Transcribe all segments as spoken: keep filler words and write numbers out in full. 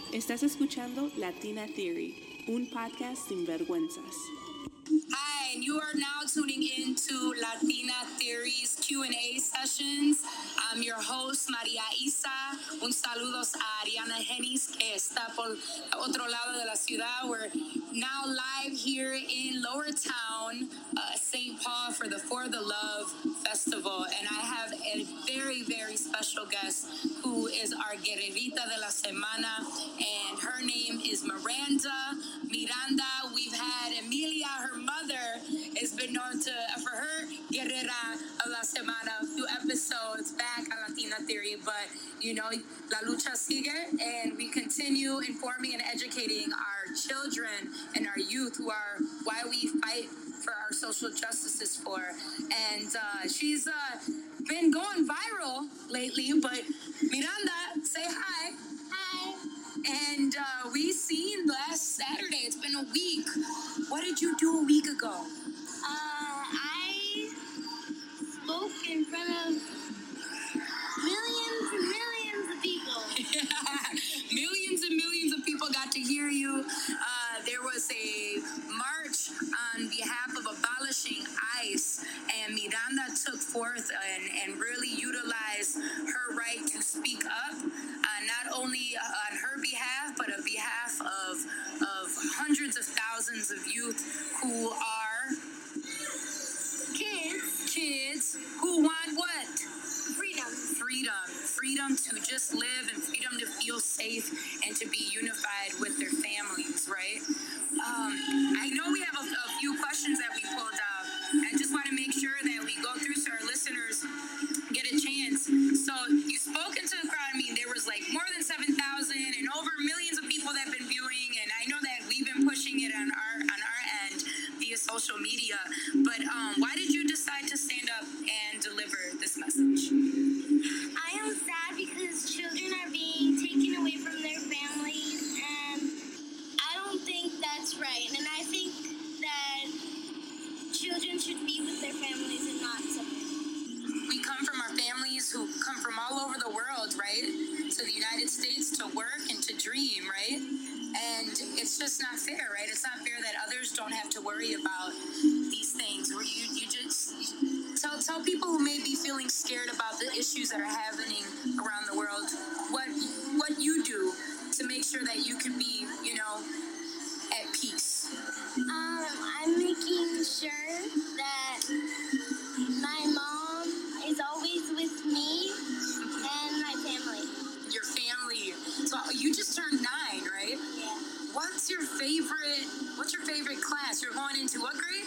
Estás escuchando Latina Theory, un podcast sin vergüenzas. Hi, and you are now tuning in to Latina Theory's Q and A sessions. I'm your host, Maria Isa. Un saludos a Ariana Genis, que está por otro lado de la ciudad. We're now live here in Lower Town, uh, Saint Paul, for the For the Love Festival. And I have a very, very special guest who is our guerrerita de la semana. And her name is Miranda. Miranda, we've had Emilia, her mother, has been known to, for her guerrera of la semana, a few episodes back on Latina Theory. But, you know, la lucha sigue, and we continue informing and educating our children and our youth, who are why we fight for our social justices for. And uh, she's uh, been going viral lately, but Miranda, say hi. Hi. And uh, we seen last Saturday, it's been a week. What did you do a week ago? Uh, I spoke in front of millions and millions of people. Yeah. Millions and millions of people got to hear you. Uh, there was a march on behalf of abolishing ICE, and Miranda took forth and, and really utilized her right to speak up, uh, not only on her behalf, but on behalf of, of hundreds of thousands of youth who are Kids. kids who want what? Freedom. Freedom. Freedom to just live and freedom to feel safe and to be unified with their families, right? Um, I know we have a, a few questions that we pulled out. I just want to make sure that we go through so our listeners get a chance. So you spoke into the crowd. I mean, there was like more than seven thousand and over millions of people that have been viewing. And I know that we've been pushing it on our on our end via social media. But um, why did you decide to stand up and deliver this message? I am sad because children are being taken away from their families, and I don't think that's right. And I think that children should be with their families and not separate. We come from our families who come from all over the world, right? To the United States to work and to dream, right? And it's just not fair, right? It's not fair that others don't have to worry about these things. Where you, you just tell tell people who may be feeling scared about the issues that are happening around the world what what you do to make sure that you can be, you know, at peace. Um, I'm making sure that my mom is always with me and my family. Your family. So you just turned nine, right? Yeah. What's your favorite? What's your favorite class? You're going into what grade?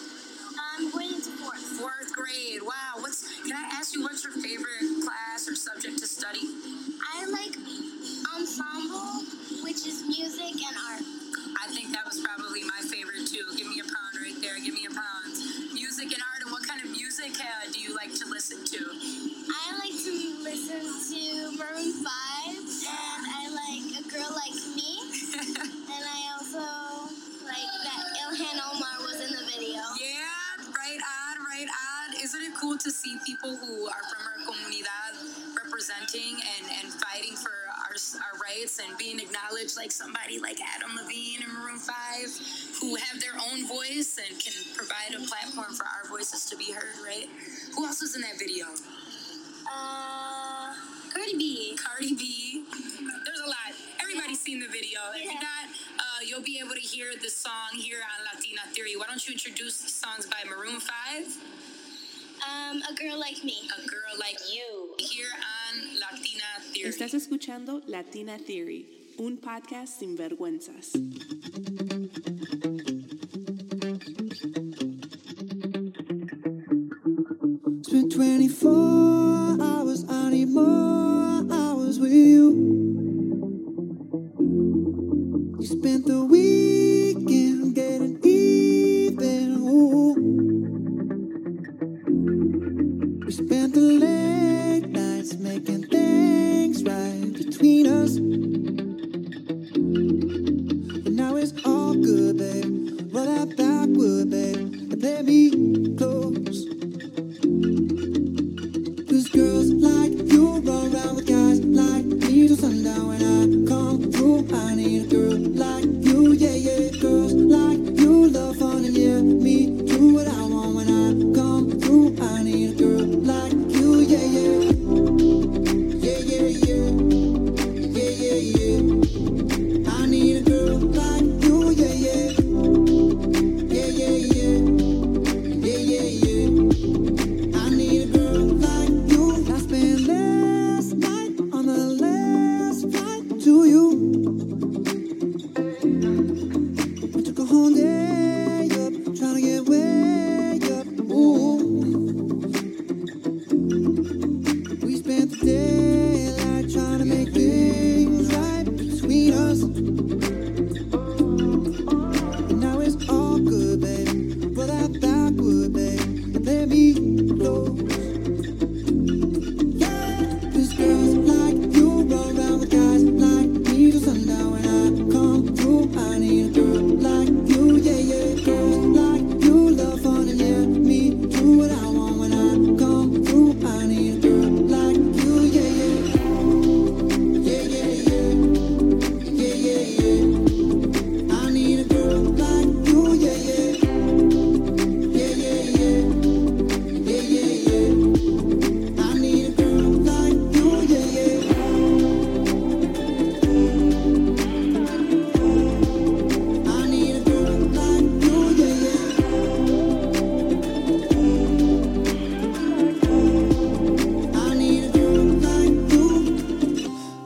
I'm going into fourth. Fourth grade. Wow. What's? Can I ask you what's your favorite class or subject to study? I like ensemble, which is music and art. I think that was probably my favorite too. Give me a pound right there. Give me a pound. Music and art. And what kind of music uh, do you like to listen to? I like to listen to Maroon five, and I like A Girl Like Me, and I also like that Ilhan Omar was in the video. Yeah, right on, right on. Isn't it cool to see people who are from our comunidad representing and, and fighting for our, our rights and being acknowledged, like somebody like Adam Levine and Maroon five, who have their own voice and can provide a platform for our voices to be heard, right? Who else was in that video? Uh, Cardi B. Cardi B. There's a lot. Everybody's seen the video. If Yeah. you're not, uh, you'll be able to hear the song here on Latina Theory. Why don't you introduce the songs by Maroon five? Um, A Girl Like Me. A Girl Like You. Here on Latina Theory. Estás escuchando Latina Theory, un podcast sin vergüenzas. It's been twenty-four hours, I need more hours with you. You spent the weekend getting even, ooh. We spent the late nights making things right between us. But now it's all good, babe. Roll that backward, babe, and play me close. Cause girls like you run around with guys like me till sundown. When I come through, I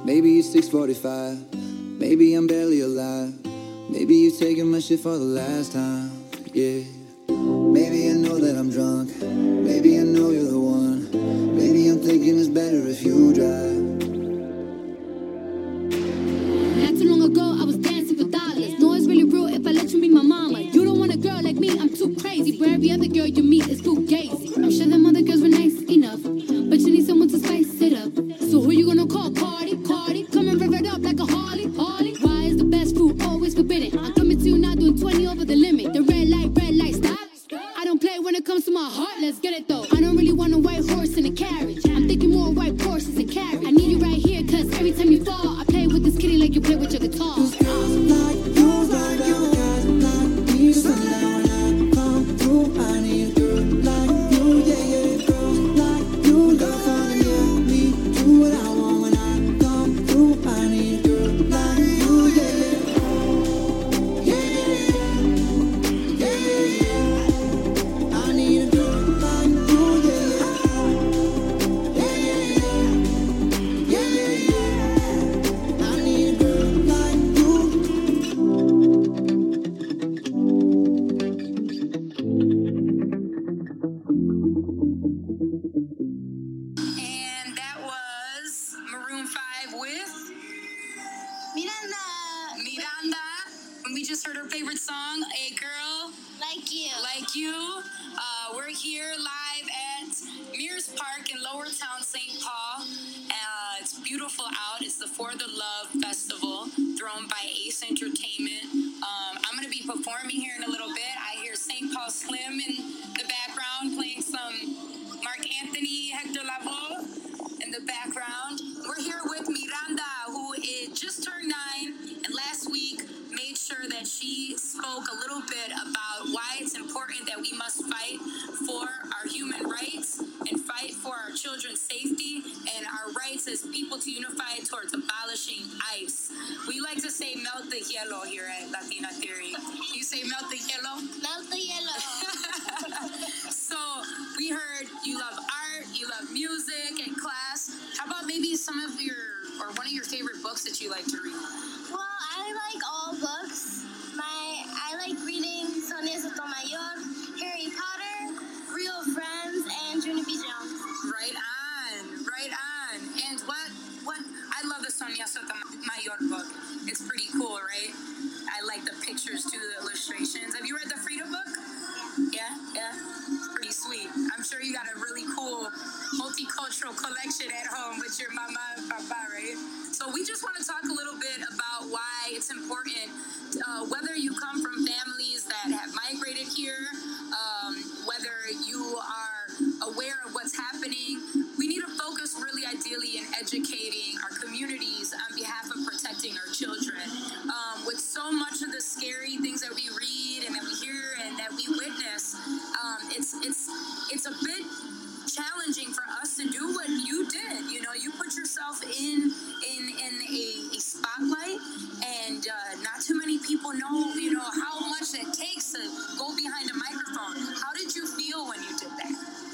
Maybe it's six forty-five. Maybe I'm barely alive. Maybe you taking my shit for the last time. Yeah. Maybe I know that I'm drunk. Maybe I know you're the one. Maybe I'm thinking it's better if you drive. Not too long ago, I was dancing for dollars. No, it's really real if I let you be my mama. You don't want a girl like me, I'm too crazy. Where every other girl you meet is too gazy. I'm sure them other girls were nice enough, but you need someone to spice it up. So who you gonna call? Cardi, Cardi. Come and rev it up like a Harley, Harley. Why is the best food always forbidden? I'm coming to you now doing twenty over the limit. The red light, red light, stop. I don't play when it comes to my heart, let's get it though. I don't really want a white horse in a carriage. I'm thinking more white Porsches and carriage. I need you right here, cause every time you fall, I play with this kitty like you play with your guitar. Those girls like you, like you, guys like me. Sundown when I come through, I need a girl like you, yeah, yeah. Girls like you, love fun, yeah. Me do what I want when I come through. I need a girl like you, yeah, yeah. Yeah, yeah, yeah, yeah, yeah. I need a girl like you, yeah, yeah. Yeah, yeah, yeah, yeah, yeah. I need a girl like you. And that was Maroon five with Miranda, Miranda. And we just heard her favorite song, A Girl like you. Like You. Uh, we're here live at Mears Park in Lower Town, Saint Paul. Uh, it's beautiful out. It's the For the Love Festival thrown by Ace Entertainment. Um, I'm going to be performing here in a little bit. I hear Saint Paul Slim in the background playing some Mark Anthony, Hector Lavoe in the background. We're here with Miranda, who is just turned nine, and last week made sure that she spoke a little bit about why it's important that we must fight for our human rights and fight for our children's safety and our rights as people to unify towards abolishing ICE. We like to say melt the hielo here at Latina Theory. You say melt the hielo? Melt the yellow. So we heard you love art, you love music and class. How about maybe some of your, or one of your favorite books that you like to read? Well, I like all books. My I like reading Sonia Sotomayor, Harry Potter, Real Friends, and Junie B. Jones. Right on, right on. And what, what, I love the Sonia Sotomayor book. It's pretty cool, right? I like the pictures too, the illustrations. Have you read the Frida book? Yeah, yeah. It's pretty sweet. I'm sure you got a really cool multicultural collection at home with your mama and papa, right? So we just want to talk a little bit about why it's important, uh, whether you come from families that have migrated here, um, whether you are aware of what's happening. We need to focus really ideally in educating our communities on behalf of protecting our children. Um, with so much of the scary things that we read and that we hear and that we witness, um, it's it's it's a bit challenging for us to do what you did. You know, you put yourself in in in a, a spotlight, and uh, not too many people know, you know, how much it takes to go behind a microphone. How did you feel when you did that?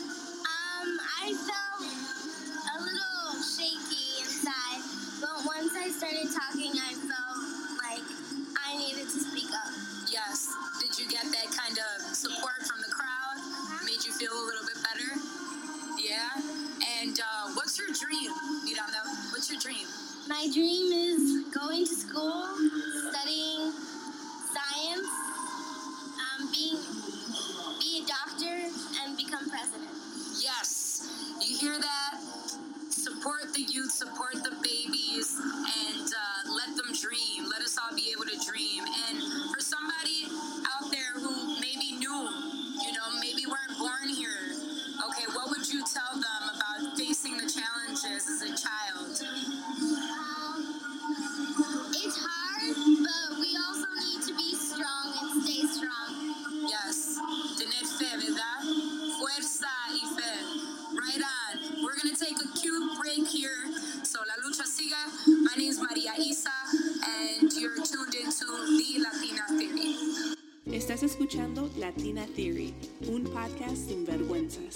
Um, I felt a little shaky inside, but once I started talking, I felt like I needed to speak up. Yes. Did you get that kind of support from the crowd? Made you feel a little bit better? Yeah. And uh, what's your dream, Miranda? What's your dream? My dream is going to school, studying science, um, being be a doctor, and become president. Yes. You hear that? Support the youth, support the babies, and uh, let them dream. Let us all be able to dream. And for somebody out there who maybe knew, you know, maybe weren't born here, okay, what would you tell them about facing the challenges as a child? Um, it's hard, but we also need to be strong and stay strong. Yes. Tener fe, ¿verdad? Fuerza y fe. Right on. We're going to take a cute break here. So La Lucha Sigue. My name is Maria Isa, and you're tuned into The Latina Theory. Estás escuchando Latina Theory, un podcast sin vergüenzas.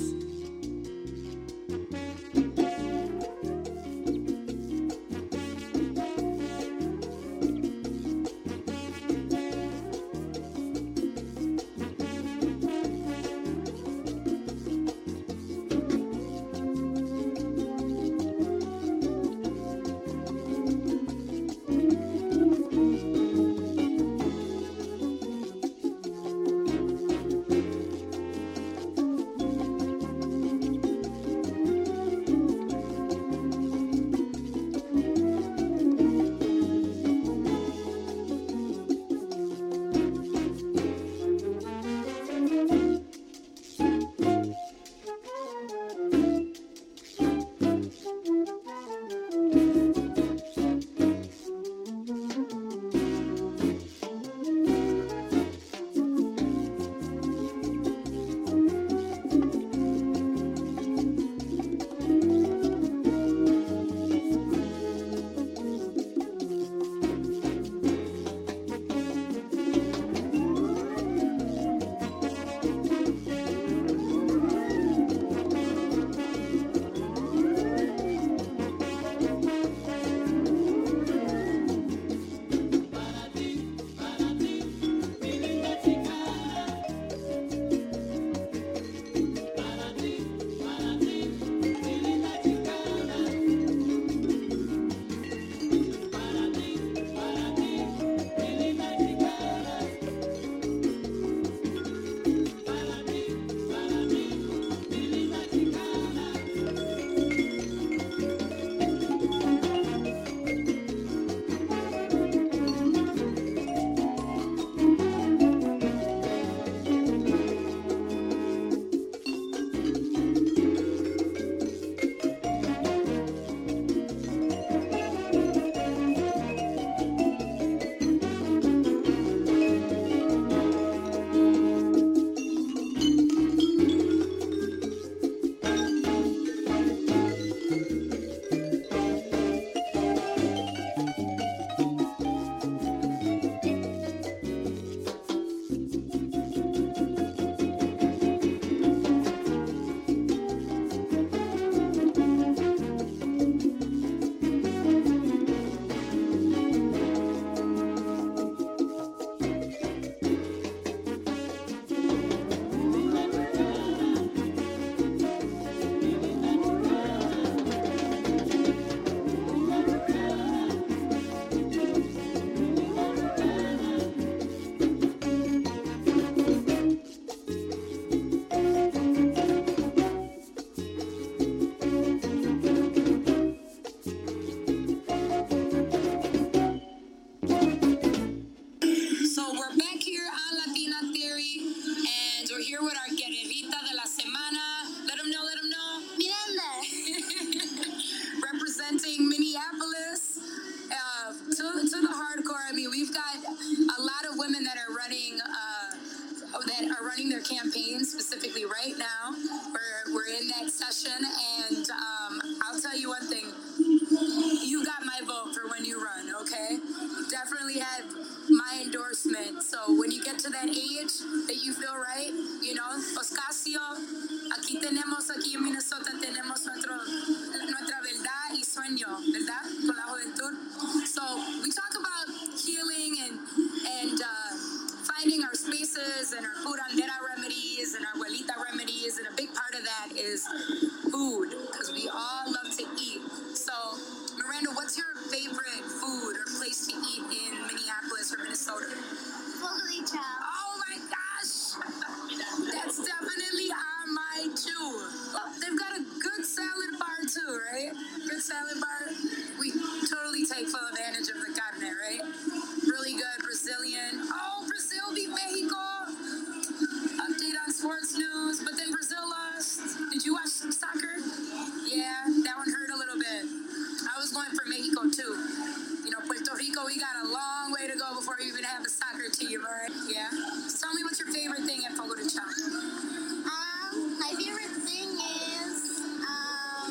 to, to the hardcore, I mean, we've got a lot of women that are running, uh, that are running their campaigns specifically right now. We're, we're in that session, and um, I'll tell you one thing. You got my vote for when you run, okay? Definitely have my endorsement. So when you get to that age that you feel right, you know, Oscasio, aquí tenemos, aquí en Minnesota tenemos nuestro, nuestra verdad y sueño, ¿verdad? Con la juventud. So we talk about healing and, and uh, finding our spaces and our curandera remedies and our abuelita remedies, and a big part of that is food, because we all love to eat. So, Miranda, what's your favorite food or place to eat in Minneapolis or Minnesota? Fogo de Chao. Oh my gosh! That's definitely on my too. Well, they've got a good salad bar too, right? Good salad bar. We totally take full advantage of the carne, right? Really good Brazilian. Oh, Brazil beat Mexico. Update on sports news, but then Brazil lost. Did you watch soccer? Yeah, that one hurt a little bit. I was going for Mexico too. You know, Puerto Rico, we got a long way to go before we even have a soccer team, all right? Yeah. So tell me what's your favorite thing at Fogo de Chao? Um, my favorite thing is um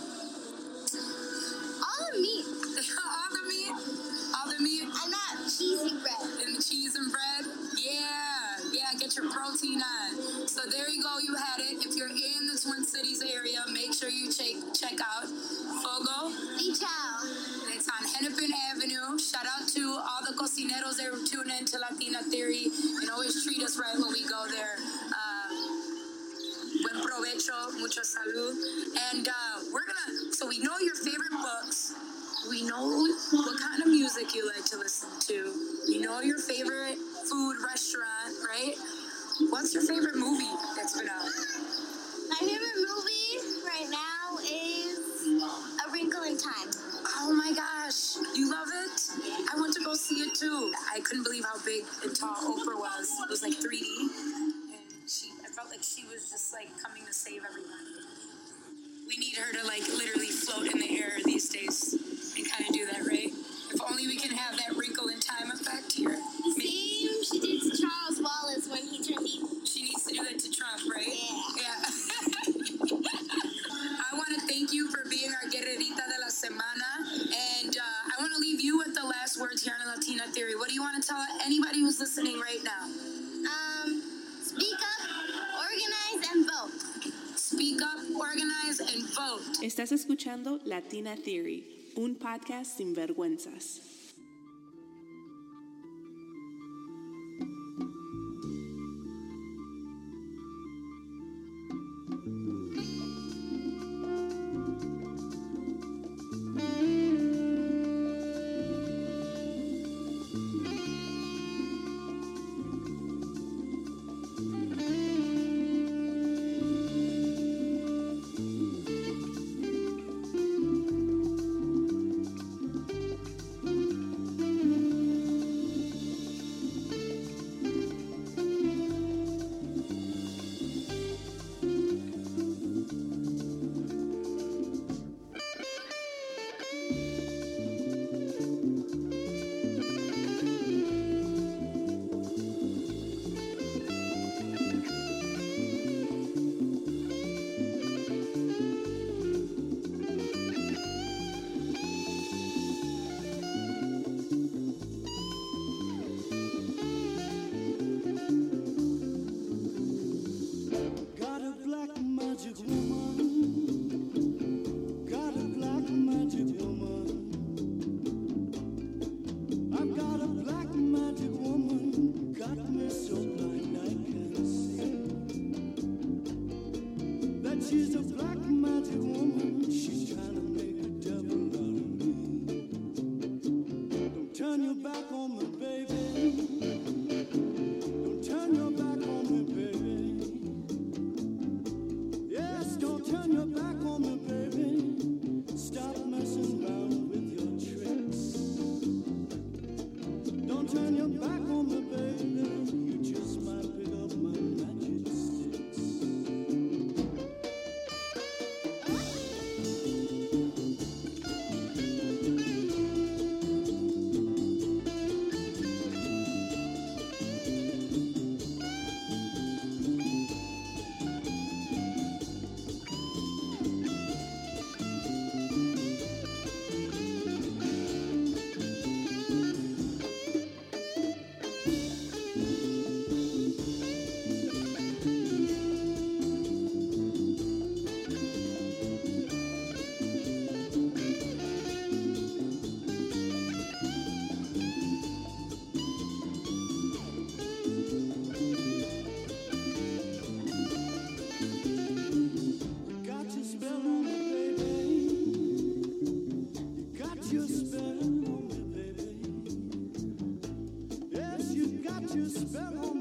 all the meat. all the meat? All the meat? And that cheesy bread. And the cheese and bread? Yeah. Yeah, get your protein on. So there you go, you had it. If you're in the Twin Cities area, make sure you check check out Fogo de Chao. It's on Hennepin Avenue. Shout out to all the cocineros that were tuning in to Latina Theory and always treat us right when we go there. Uh, buen provecho, mucha salud. And uh, we're gonna, so we know your favorite books. We know what kind of music you like to listen to. We know your favorite food restaurant, right? What's your favorite movie that's been out? My favorite movie right now is A Wrinkle in Time. Oh my gosh, you love it? I went to go see it too. I couldn't believe how big and tall Oprah was. It was like three D. And she, I felt like she was just like coming to save everyone. We need her to like literally float in the air these days and kind of do that, right? If only we can have that wrinkle in time effect here. Same she did to Charles Wallace when he turned evil. She needs to do that to Trump, right? Yeah. Yeah. I want to thank you for being our Guerrerita de la Semana. And uh, I want to leave you with the last words here on Latina Theory. What do you want to tell anybody who's listening right now? Um, speak up, organize, and vote. Speak up, organize, and vote. Estás escuchando Latina Theory, un podcast sin vergüenzas. you spend more